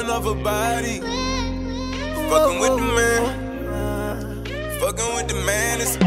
showing off her body. Fucking with the man. Fucking with the man. It's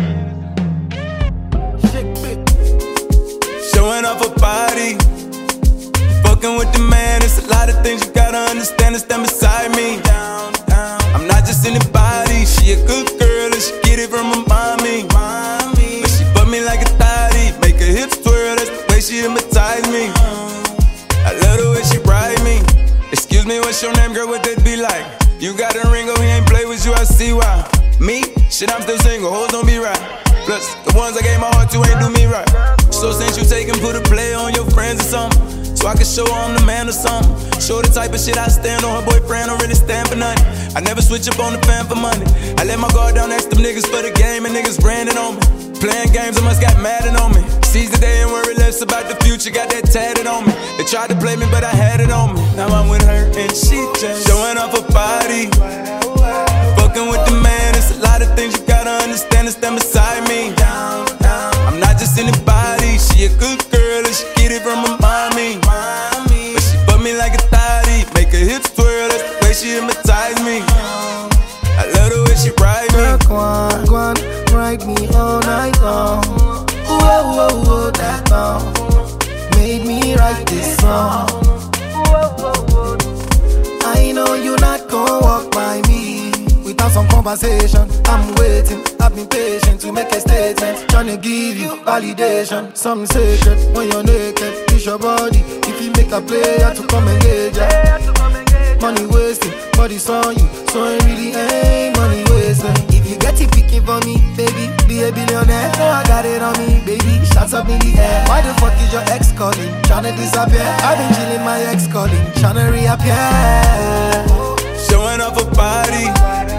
showing off her body. Fucking with the man. It's a lot of things you gotta understand. It's them beside me. I'm not just anybody. She a good girl and she get it from her mommy. But she put me like a thotty. Make her hips twirl. That's the way she hypnotize me. I love the way she ride me. Excuse me, what's your name, girl? What that be like? You got a ring, oh, he ain't play with you, I see why. Me? Shit, I'm still single, hoes don't be right. Plus, the ones I gave my heart to ain't do me right. So since you take and put a play on your friends or something, so I can show her I'm the man or something. Show the type of shit I stand on, her boyfriend don't really stand for nothing. I never switch up on the fan for money. I let my guard down next to them niggas for the game and niggas branding on me. Playing games, I must got mad on me. Seize the day and worry less about the future, got that tatted on me. They tried to play me, but I had it on me. Now I'm with her and she just showing off her body. Fucking with the man, it's a lot of things you gotta understand. It's them beside me. I'm not just anybody, she a good girl and she get it from her mommy. But she put me like a thotty, make her hips twirl, that's the way she hypnotize me. I love the way she ride me. Go on, ride me all night long. Whoa, that song made me write this song. I know you're not gonna walk by me without some conversation. I'm waiting, I've been patient to make a statement. Tryna give you validation, something sacred. When you're naked, it's your body. If you make a player to come engage ya. Money wasted, body's on you, so it really ain't money wasted. If you get it picking for me, baby, be a billionaire. I got it on me, baby, shots up in the air. Why the fuck is your ex calling, tryna disappear? I've been chilling, my ex calling, tryna reappear. Showing off her body.